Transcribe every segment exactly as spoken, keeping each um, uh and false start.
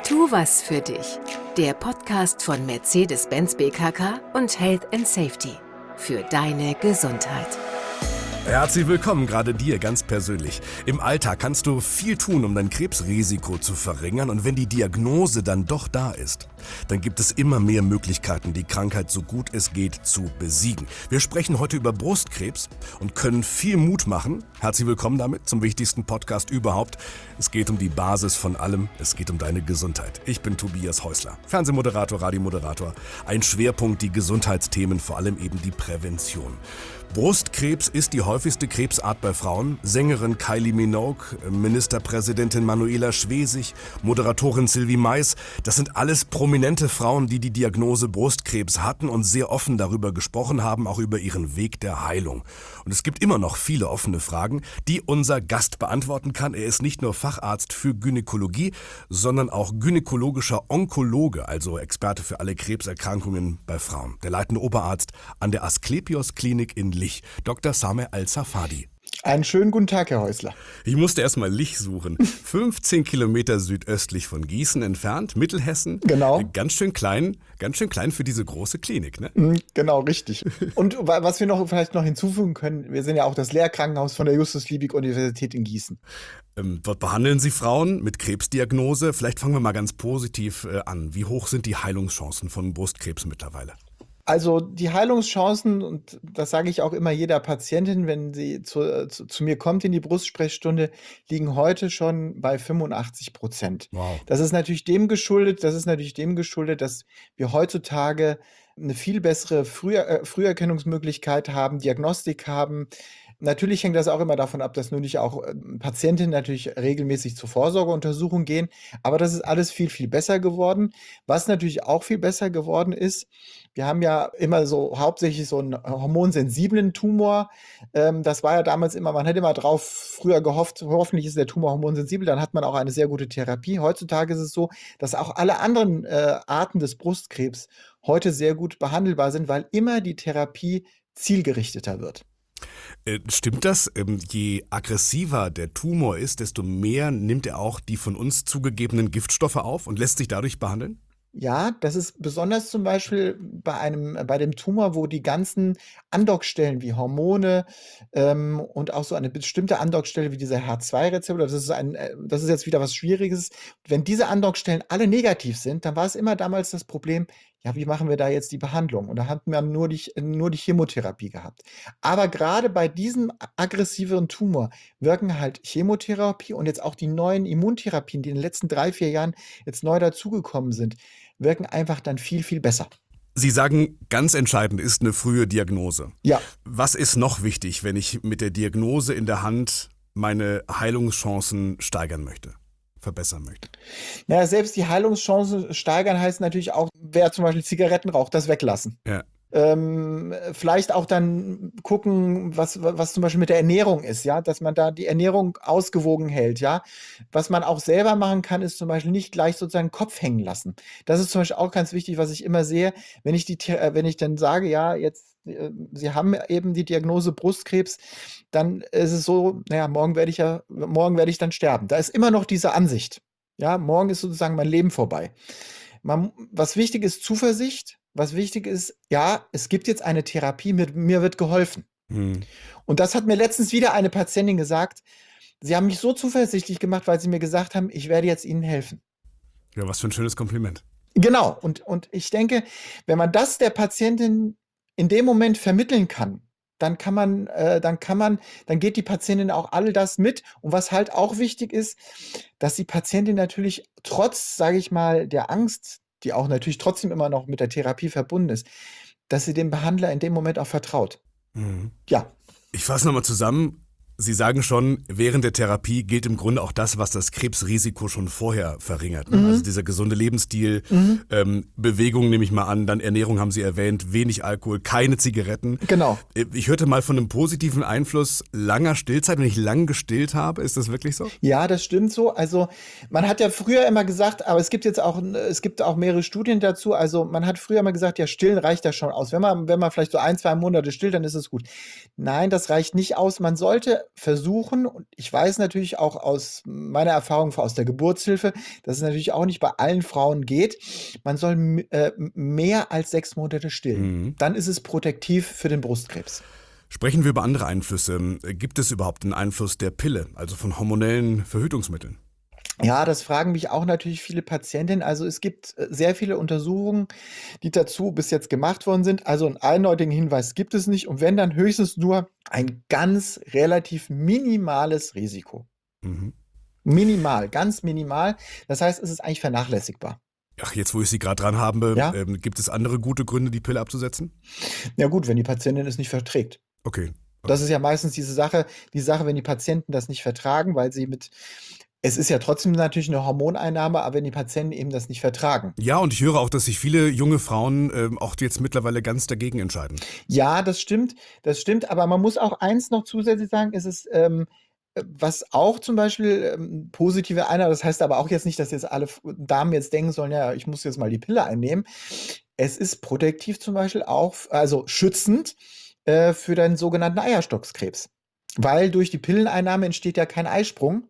Tu was für dich. Der Podcast von Mercedes-Benz B K K und Health and Safety. Für deine Gesundheit. Herzlich willkommen, gerade dir ganz persönlich. Im Alltag kannst du viel tun, um dein Krebsrisiko zu verringern. Und wenn die Diagnose dann doch da ist, dann gibt es immer mehr Möglichkeiten, die Krankheit so gut es geht zu besiegen. Wir sprechen heute über Brustkrebs und können viel Mut machen. Herzlich willkommen damit zum wichtigsten Podcast überhaupt. Es geht um die Basis von allem. Es geht um deine Gesundheit. Ich bin Tobias Häusler, Fernsehmoderator, Radiomoderator. Ein Schwerpunkt die Gesundheitsthemen, vor allem eben die Prävention. Brustkrebs ist die häufigste Krebsart bei Frauen. Sängerin Kylie Minogue, Ministerpräsidentin Manuela Schwesig, Moderatorin Sylvie Mais. Das sind alles prominente Frauen, die die Diagnose Brustkrebs hatten und sehr offen darüber gesprochen haben, auch über ihren Weg der Heilung. Und es gibt immer noch viele offene Fragen, die unser Gast beantworten kann. Er ist nicht nur Facharzt für Gynäkologie, sondern auch gynäkologischer Onkologe, also Experte für alle Krebserkrankungen bei Frauen. Der leitende Oberarzt an der Asklepios-Klinik in Lich, Doktor Sameh Al-Safadi. Einen schönen guten Tag, Herr Häusler. Ich musste erst mal Lich suchen. fünfzehn Kilometer südöstlich von Gießen entfernt, Mittelhessen. Genau. Ganz schön klein, ganz schön klein für diese große Klinik, ne? Genau, richtig. Und was wir noch vielleicht noch hinzufügen können, wir sind ja auch das Lehrkrankenhaus von der Justus-Liebig-Universität in Gießen. Ähm, dort behandeln Sie Frauen mit Krebsdiagnose. Vielleicht fangen wir mal ganz positiv äh, an. Wie hoch sind die Heilungschancen von Brustkrebs mittlerweile? Also die Heilungschancen, und das sage ich auch immer jeder Patientin, wenn sie zu, zu, zu mir kommt in die Brustsprechstunde, liegen heute schon bei fünfundachtzig Prozent. Wow. Das ist natürlich dem geschuldet, das ist natürlich dem geschuldet, dass wir heutzutage eine viel bessere Früher, äh, Früherkennungsmöglichkeit haben, Diagnostik haben. Natürlich hängt das auch immer davon ab, dass nun nicht auch äh, Patientinnen natürlich regelmäßig zur Vorsorgeuntersuchung gehen, aber das ist alles viel, viel besser geworden. Was natürlich auch viel besser geworden ist, wir haben ja immer so hauptsächlich so einen hormonsensiblen Tumor. Ähm, das war ja damals immer, man hätte immer drauf früher gehofft, hoffentlich ist der Tumor hormonsensibel, dann hat man auch eine sehr gute Therapie. Heutzutage ist es so, dass auch alle anderen äh, Arten des Brustkrebs heute sehr gut behandelbar sind, weil immer die Therapie zielgerichteter wird. Äh, stimmt das? Ähm, je aggressiver der Tumor ist, desto mehr nimmt er auch die von uns zugegebenen Giftstoffe auf und lässt sich dadurch behandeln? Ja, das ist besonders zum Beispiel bei einem, bei dem Tumor, wo die ganzen Andockstellen wie Hormone ähm, und auch so eine bestimmte Andockstelle wie dieser H zwei Rezeptor, das ist ein, äh, das ist jetzt wieder was Schwieriges. Wenn diese Andockstellen alle negativ sind, dann war es immer damals das Problem, ja, wie machen wir da jetzt die Behandlung? Und da hatten wir nur die, nur die Chemotherapie gehabt. Aber gerade bei diesem aggressiveren Tumor wirken halt Chemotherapie und jetzt auch die neuen Immuntherapien, die in den letzten drei, vier Jahren jetzt neu dazugekommen sind, wirken einfach dann viel, viel besser. Sie sagen, ganz entscheidend ist eine frühe Diagnose. Ja. Was ist noch wichtig, wenn ich mit der Diagnose in der Hand meine Heilungschancen steigern möchte, verbessern möchte? Naja, selbst die Heilungschancen steigern heißt natürlich auch, wer zum Beispiel Zigaretten raucht, das weglassen. Ja. Ähm, vielleicht auch dann gucken, was, was zum Beispiel mit der Ernährung ist, ja, dass man da die Ernährung ausgewogen hält, ja. Was man auch selber machen kann, ist zum Beispiel nicht gleich sozusagen Kopf hängen lassen. Das ist zum Beispiel auch ganz wichtig, was ich immer sehe, wenn ich die, äh, wenn ich dann sage, ja, jetzt, äh, Sie haben eben die Diagnose Brustkrebs, dann ist es so, naja, morgen werde ich ja, morgen werde ich dann sterben. Da ist immer noch diese Ansicht. Ja, morgen ist sozusagen mein Leben vorbei. Man, was wichtig ist, Zuversicht. Was wichtig ist, ja, es gibt jetzt eine Therapie, mit mir wird geholfen. Hm. Und das hat mir letztens wieder eine Patientin gesagt. Sie haben mich so zuversichtlich gemacht, weil sie mir gesagt haben, ich werde jetzt Ihnen helfen. Ja, was für ein schönes Kompliment. Genau. Und, und ich denke, wenn man das der Patientin in dem Moment vermitteln kann, dann kann man, äh, dann kann man, dann geht die Patientin auch all das mit. Und was halt auch wichtig ist, dass die Patientin natürlich trotz, sage ich mal, der Angst, die auch natürlich trotzdem immer noch mit der Therapie verbunden ist, dass sie dem Behandler in dem Moment auch vertraut. Mhm. Ja. Ich fasse nochmal zusammen. Sie sagen schon, während der Therapie gilt im Grunde auch das, was das Krebsrisiko schon vorher verringert. Ne? Mhm. Also dieser gesunde Lebensstil, Mhm. ähm, Bewegung nehme ich mal an, dann Ernährung haben Sie erwähnt, wenig Alkohol, keine Zigaretten. Genau. Ich hörte mal von einem positiven Einfluss langer Stillzeit, wenn ich lang gestillt habe. Ist das wirklich so? Ja, das stimmt so. Also man hat ja früher immer gesagt, aber es gibt jetzt auch, es gibt auch mehrere Studien dazu. Also man hat früher immer gesagt, ja, stillen reicht ja schon aus. Wenn man, wenn man vielleicht so ein, zwei Monate stillt, dann ist es gut. Nein, das reicht nicht aus. Man sollte versuchen, und ich weiß natürlich auch aus meiner Erfahrung aus der Geburtshilfe, dass es natürlich auch nicht bei allen Frauen geht. Man soll m- äh, mehr als sechs Monate stillen. Mhm. Dann ist es protektiv für den Brustkrebs. Sprechen wir über andere Einflüsse. Gibt es überhaupt einen Einfluss der Pille, also von hormonellen Verhütungsmitteln? Ja, das fragen mich auch natürlich viele Patientinnen. Also es gibt äh, sehr viele Untersuchungen, die dazu bis jetzt gemacht worden sind. Also einen eindeutigen Hinweis gibt es nicht. Und wenn, dann höchstens nur ein ganz relativ minimales Risiko. Mhm. Minimal, ganz minimal. Das heißt, es ist eigentlich vernachlässigbar. Ach, jetzt wo ich Sie gerade dran habe, Ja? ähm, gibt es andere gute Gründe, die Pille abzusetzen? Ja gut, wenn die Patientin es nicht verträgt. Okay. Das ist ja meistens diese Sache, die Sache, wenn die Patienten das nicht vertragen, weil sie mit, es ist ja trotzdem natürlich eine Hormoneinnahme, aber wenn die Patienten eben das nicht vertragen. Ja, und ich höre auch, dass sich viele junge Frauen ähm, auch jetzt mittlerweile ganz dagegen entscheiden. Ja, das stimmt, das stimmt, aber man muss auch eins noch zusätzlich sagen, es ist, ähm, äh, was auch zum Beispiel ähm, positive Einnahme, das heißt aber auch jetzt nicht, dass jetzt alle F- Damen jetzt denken sollen, ja, ich muss jetzt mal die Pille einnehmen. Es ist protektiv zum Beispiel auch, also schützend äh, für den sogenannten Eierstockskrebs. Weil durch die Pilleneinnahme entsteht ja kein Eisprung.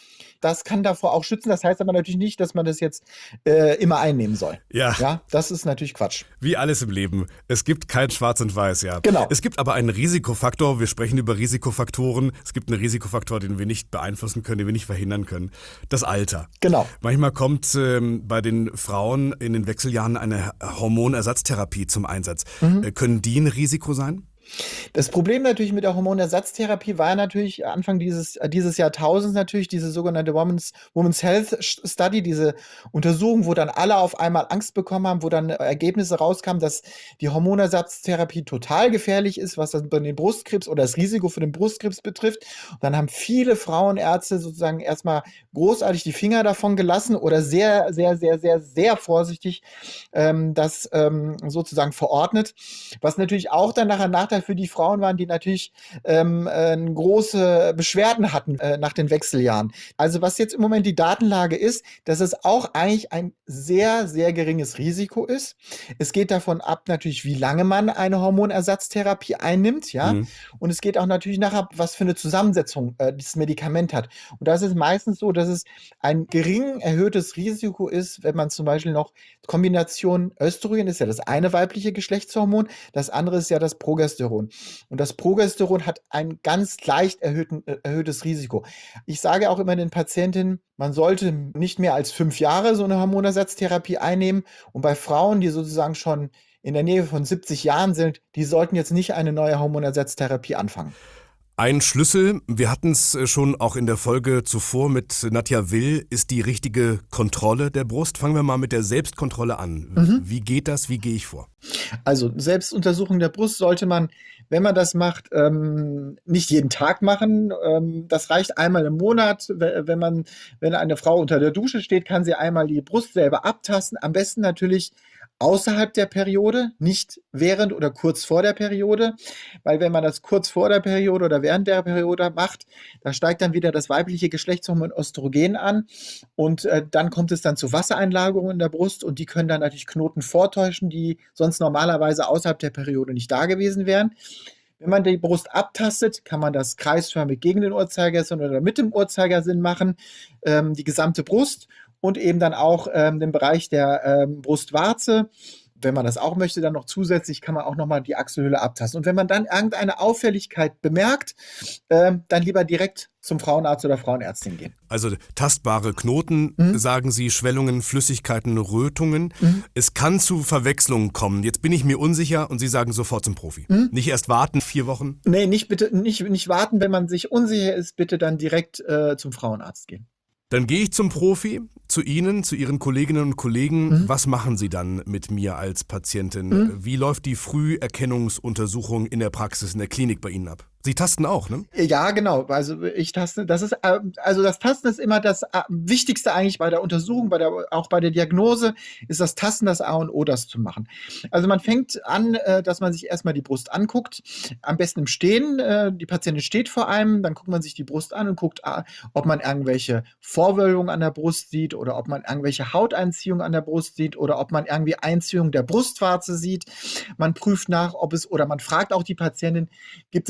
Das kann davor auch schützen. Das heißt aber natürlich nicht, dass man das jetzt äh, immer einnehmen soll. Ja, Ja, das ist natürlich Quatsch. wie alles im Leben. Es gibt kein Schwarz und Weiß, ja. Genau. Es gibt aber einen Risikofaktor. Wir sprechen über Risikofaktoren. Es gibt einen Risikofaktor, den wir nicht beeinflussen können, den wir nicht verhindern können. Das Alter. Genau. Manchmal kommt ähm, bei den Frauen in den Wechseljahren eine Hormonersatztherapie zum Einsatz. Mhm. Äh, können die ein Risiko sein? Das Problem natürlich mit der Hormonersatztherapie war natürlich Anfang dieses, äh, dieses Jahrtausends natürlich diese sogenannte Women's, Women's Health Study, diese Untersuchung, wo dann alle auf einmal Angst bekommen haben, wo dann äh, Ergebnisse rauskamen, dass die Hormonersatztherapie total gefährlich ist, was das bei den Brustkrebs oder das Risiko für den Brustkrebs betrifft. Und dann haben viele Frauenärzte sozusagen erstmal großartig die Finger davon gelassen oder sehr, sehr, sehr, sehr, sehr vorsichtig ähm, das ähm, sozusagen verordnet, was natürlich auch dann nachher Nachteil für die Frauen waren, die natürlich ähm, äh, große Beschwerden hatten äh, nach den Wechseljahren. Also was jetzt im Moment die Datenlage ist, dass es auch eigentlich ein sehr, sehr geringes Risiko ist. Es geht davon ab natürlich, wie lange man eine Hormonersatztherapie einnimmt, ja. Mhm. Und es geht auch natürlich nachher, was für eine Zusammensetzung äh, dieses Medikament hat. Und das ist meistens so, dass es ein gering erhöhtes Risiko ist, wenn man zum Beispiel noch Kombination Östrogen ist ja das eine weibliche Geschlechtshormon, das andere ist ja das Progesteron. Und das Progesteron hat ein ganz leicht erhöhten, äh, erhöhtes Risiko. Ich sage auch immer den Patientinnen, man sollte nicht mehr als fünf Jahre so eine Hormonersatztherapie einnehmen. Und bei Frauen, die sozusagen schon in der Nähe von siebzig Jahren sind, die sollten jetzt nicht eine neue Hormonersatztherapie anfangen. Ein Schlüssel, wir hatten es schon auch in der Folge zuvor mit Nadja Will, ist die richtige Kontrolle der Brust. Fangen wir mal mit der Selbstkontrolle an. Mhm. Wie geht das? Wie gehe ich vor? Also Selbstuntersuchung der Brust sollte man, wenn man das macht, ähm, nicht jeden Tag machen. Ähm, das reicht einmal im Monat. We- Wenn man, wenn eine Frau unter der Dusche steht, kann sie einmal die Brust selber abtasten. Am besten natürlich außerhalb der Periode, nicht während oder kurz vor der Periode, weil wenn man das kurz vor der Periode oder während der Periode macht, da steigt dann wieder das weibliche Geschlechtshormon Östrogen an und äh, dann kommt es dann zu Wassereinlagerungen in der Brust und die können dann natürlich Knoten vortäuschen, die sonst normalerweise außerhalb der Periode nicht da gewesen wären. Wenn man die Brust abtastet, kann man das kreisförmig gegen den Uhrzeigersinn oder mit dem Uhrzeigersinn machen, ähm, die gesamte Brust und eben dann auch ähm, den Bereich der ähm, Brustwarze. Wenn man das auch möchte, dann noch zusätzlich kann man auch nochmal die Achselhöhle abtasten. Und wenn man dann irgendeine Auffälligkeit bemerkt, ähm, dann lieber direkt zum Frauenarzt oder Frauenärztin gehen. Also tastbare Knoten, Mhm. sagen Sie, Schwellungen, Flüssigkeiten, Rötungen. Mhm. Es kann zu Verwechslungen kommen. Jetzt bin ich mir unsicher und Sie sagen sofort zum Profi. Mhm. Nicht erst warten, vier Wochen. Nee, nicht, bitte, nicht, nicht warten, wenn man sich unsicher ist, bitte dann direkt äh, zum Frauenarzt gehen. Dann gehe ich zum Profi, zu Ihnen, zu Ihren Kolleginnen und Kollegen. Mhm. Was machen Sie dann mit mir als Patientin? Mhm. Wie läuft die Früherkennungsuntersuchung in der Praxis, in der Klinik bei Ihnen ab? Sie tasten auch, ne? Ja, genau. Also ich taste, das ist, äh, also das Tasten ist immer das äh, Wichtigste eigentlich bei der Untersuchung, bei der, auch bei der Diagnose, ist das Tasten das A und O, das zu machen. Also man fängt an, äh, dass man sich erstmal die Brust anguckt, am besten im Stehen. Äh, die Patientin steht vor einem, dann guckt man sich die Brust an und guckt, äh, ob man irgendwelche Vorwölbungen an der Brust sieht oder ob man irgendwelche Hauteinziehungen an der Brust sieht oder ob man irgendwie Einziehung der Brustwarze sieht. Man prüft nach, ob es, oder man fragt auch die Patientin, gibt es irgendwelche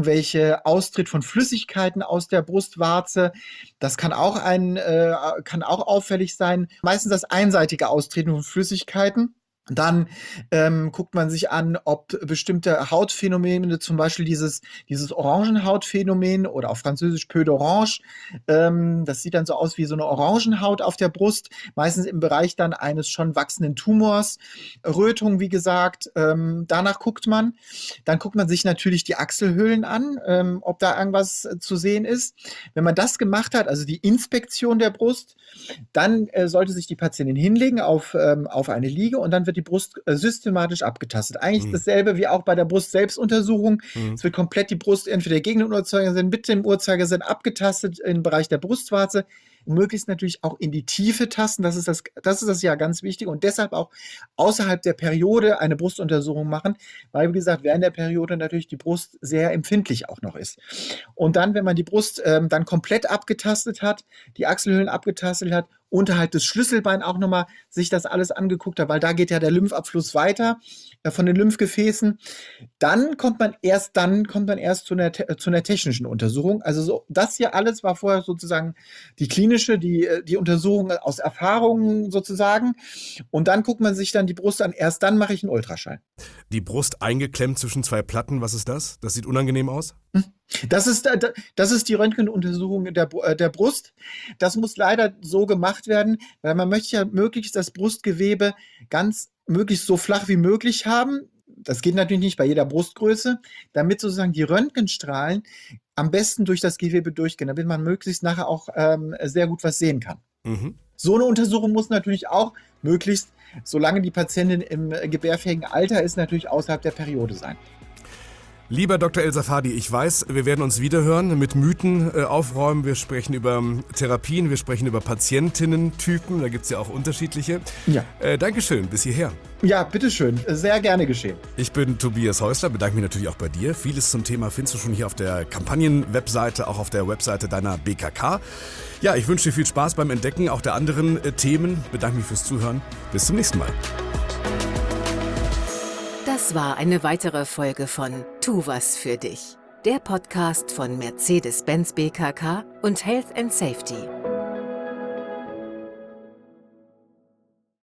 irgendwelche Austritt von Flüssigkeiten aus der Brustwarze. Das kann auch ein, äh, kann auch auffällig sein. Meistens das einseitige Austreten von Flüssigkeiten. Dann ähm, guckt man sich an, ob bestimmte Hautphänomene, zum Beispiel dieses, dieses Orangenhautphänomen oder auf Französisch Peu d'Orange, ähm, das sieht dann so aus wie so eine Orangenhaut auf der Brust, meistens im Bereich dann eines schon wachsenden Tumors. Rötung, wie gesagt, ähm, danach guckt man. Dann guckt man sich natürlich die Achselhöhlen an, ähm, ob da irgendwas zu sehen ist. Wenn man das gemacht hat, also die Inspektion der Brust, dann äh, sollte sich die Patientin hinlegen auf, ähm, auf eine Liege und dann wird die Brust äh, systematisch abgetastet. Eigentlich mhm. dasselbe wie auch bei der Brust-Selbstuntersuchung. Mhm. Es wird komplett die Brust entweder gegen den Uhrzeigersinn, mit dem Uhrzeigersinn abgetastet im Bereich der Brustwarze. Möglichst natürlich auch in die Tiefe tasten. Das ist das, das ist das ja ganz wichtig. Und deshalb auch außerhalb der Periode eine Brustuntersuchung machen, weil, wie gesagt, während der Periode natürlich die Brust sehr empfindlich auch noch ist. Und dann, wenn man die Brust ähm, dann komplett abgetastet hat, die Achselhöhlen abgetastet hat, unterhalb des Schlüsselbeins auch nochmal sich das alles angeguckt hat, weil da geht ja der Lymphabfluss weiter äh, von den Lymphgefäßen. Dann kommt man erst, dann kommt man erst zu einer, zu einer technischen Untersuchung. Also so, das hier alles war vorher sozusagen die klinische, die, die Untersuchung aus Erfahrungen sozusagen. Und dann guckt man sich dann die Brust an. Erst dann mache ich einen Ultraschall. Die Brust eingeklemmt zwischen zwei Platten, was ist das? Das sieht unangenehm aus? Das ist, das ist die Röntgenuntersuchung der, der Brust. Das muss leider so gemacht werden, weil man möchte ja möglichst das Brustgewebe ganz möglichst so flach wie möglich haben. Das geht natürlich nicht bei jeder Brustgröße, damit sozusagen die Röntgenstrahlen am besten durch das Gewebe durchgehen, damit man möglichst nachher auch ähm, sehr gut was sehen kann. Mhm. So eine Untersuchung muss natürlich auch möglichst, solange die Patientin im gebärfähigen Alter ist, natürlich außerhalb der Periode sein. Lieber Doktor El-Safadi, ich weiß, wir werden uns wiederhören, mit Mythen äh, aufräumen. Wir sprechen über ähm, Therapien, wir sprechen über Patientinnen-Typen, da gibt es ja auch unterschiedliche. Ja. Äh, Dankeschön, bis hierher. Ja, bitteschön, sehr gerne geschehen. Ich bin Tobias Häusler, bedanke mich natürlich auch bei dir. Vieles zum Thema findest du schon hier auf der Kampagnen-Webseite, auch auf der Webseite deiner B K K. Ja, ich wünsche dir viel Spaß beim Entdecken auch der anderen äh, Themen. Bedanke mich fürs Zuhören. Bis zum nächsten Mal. Das war eine weitere Folge von Tu was für dich, der Podcast von Mercedes-Benz B K K und Health and Safety.